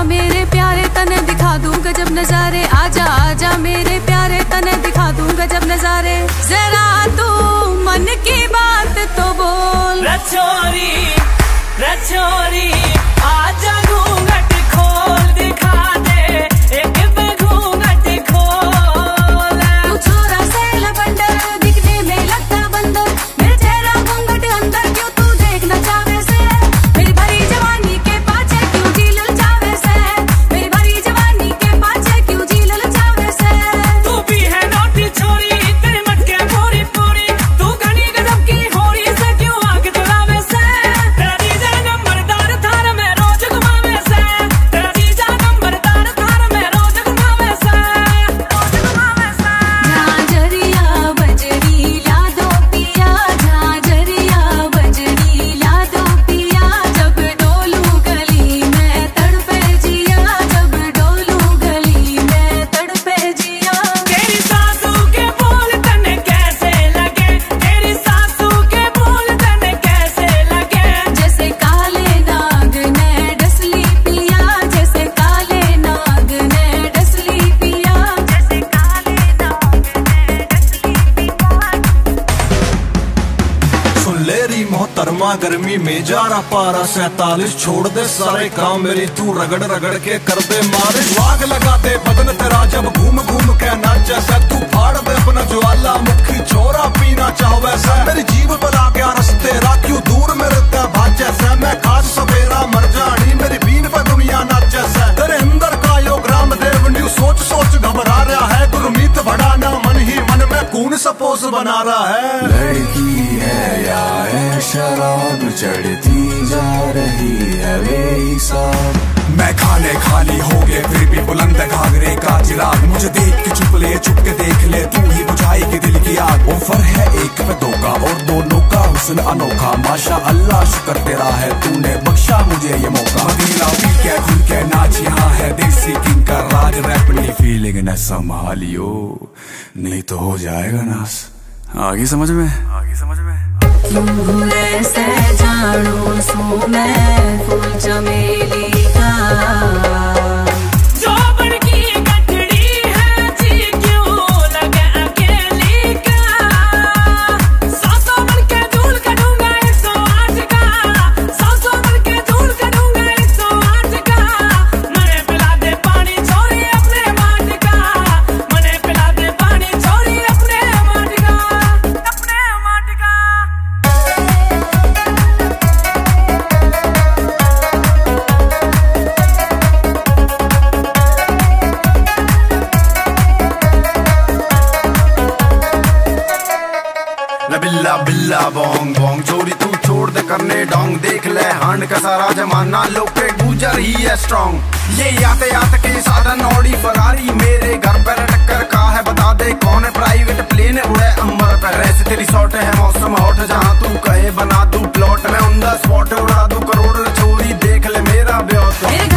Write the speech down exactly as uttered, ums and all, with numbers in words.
मेरे प्यारे तने दिखा दूं गजब नजारे, आजा आजा मेरे प्यारे तने दिखा दूं गजब नजारे। जरा तू मन की बात तो बोल रचोरी रचोरी, आजा घूंघट खोल दिखा दे एक पे घूंघट खोल। तू छोरा से लबंडर दिखने में लगता बंदर, मेरे चेहरा घूंघट अंदर क्यों तू देखना चाहे से। मेरी भरी जवानी के पाछे क्यों जी ललचावे से, मेरी भरी जवानी के पाछे क्यों जी ललचावे से। तू भी है नौटी छोरी, तेरे मटके पूरी पूरी, तू घनी गजब की होरी से क्यों आंख चुरावे से। तेरा जीजा नंबरदार थार में रोज घुमावे से, तेरा जीजा नंबरदार थार में रोज घुमावे से, रोज घुमावे से। झांझरिया बजरी ला दो पिया, झांझरिया बजरी ला दो पिया। जब डोलू गली में तड़पे जिया, जब डोलू गली में तड़पे जिया। तेरी सासू के बोल तने कैसे लगे, तेरी सासू के बोल तने कैसे लगे। जैसे काले नाग ने डसली पिया, जैसे काले नाग ने डसली पिया, जैसे काले नाग ने डसली पिया। सुन ले री मोहतरमा, गर्मी में जा रहा पारा सैतालीस, छोड़ दे सारे काम मेरी तू रगड़ रगड़ के कर दे मालिश। आग लगा दे बदन तेरा जब घूम घूम के नाच जैसा, तू फाड़ दे अपना ज्वाला मुखी छोरा पीना चाहो वैसा। मेरी जीव बना गया रस्ते रा, क्यों दूर मेरे ते भाज जैसा। मैं खास सवेरा मर जानी, मेरी बीन पे दुनिया नाच जैसा। तेरे अंदर का योग राम देव न्यू सोच सोच घबरा रहा है, गुरमीत बढ़ाना मन ही मन में कौन सपोज बना रहा है। लड़की है या है शराब चढ़ती जा रही है बेहिसाब। मैं खाने खाली हो गए फिर भी बुलंद घाघरे का चिराग, मुझे देख के चुप ले चुप के देख ले, तू ही बुझाएगी दिल की आग। ऑफर है एक पे दो का और दोनों का हुस्न अनोखा, माशा अल्लाह शुक्र तेरा है तूने बख्शा मुझे ये मौका। मदीना पी के खुल के नाच यहाँ है देसी किंग का राज, रैपनी फीलिंग न संभालियो नहीं तो हो जाएगा नास। आगे समझ में आगे समझ में क्यों ऐसे जानू सू मैं फूल चमेली का। जो बड़की गठड़ी है जी क्यों लगे अकेली का। सासों बन के धूल करूंगा एक सौ आठ का, सासों बन के धूल करूंगा एक सौ आठ का। मने पिला दे पानी छोरी अपने माट का, मने पिला दे पानी छोरी अपने माट का, अपने माट का। बिल्ला बिल्ला बोंग बोंग चोरी तू छोड़ दे करने डोंग, देख ले हांड का सारा जमाना लोग पे गुजर ही है स्ट्रॉन्ग। ये आते आते के साधन ऑडी फरारी, मेरे घर पर टक्कर का है बता दे कौन है। प्राइवेट प्लेन उड़े अंबर पर, ऐसे तेरी सॉट है मौसम हॉट, जहाँ तू कहे बना दूं प्लॉट में ऑन द स्पॉट उड़ा दूं करोड़। छोरी देख ले मेरा ब्योत।